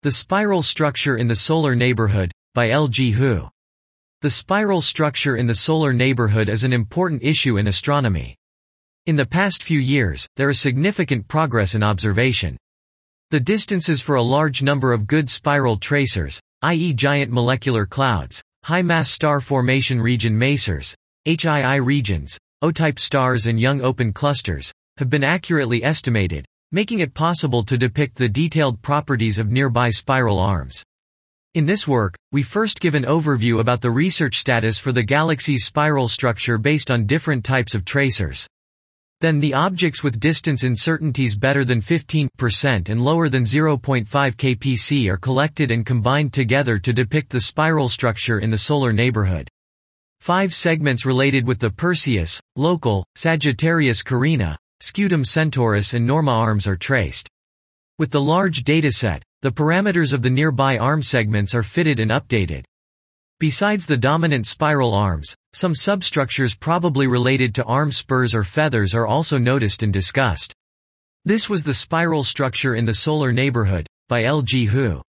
The spiral structure in the solar neighborhood, by L.G. Hu. The spiral structure in the solar neighborhood is an important issue in astronomy. In the past few years, there is significant progress in observation. The distances for a large number of good spiral tracers, i.e. giant molecular clouds, high-mass star formation region masers, HII regions, O-type stars and young open clusters, have been accurately estimated, making it possible to depict the detailed properties of nearby spiral arms. In this work, we first give an overview about the research status for the galaxy's spiral structure based on different types of tracers. Then the objects with distance uncertainties better than 15% and lower than 0.5 kpc are collected and combined together to depict the spiral structure in the solar neighborhood. 5 segments related with the Perseus, Local, Sagittarius Carina, Scutum Centaurus and Norma arms are traced. With the large dataset, the parameters of the nearby arm segments are fitted and updated. Besides the dominant spiral arms, some substructures probably related to arm spurs or feathers are also noticed and discussed. This was the spiral structure in the solar neighborhood, by L.G. Hu.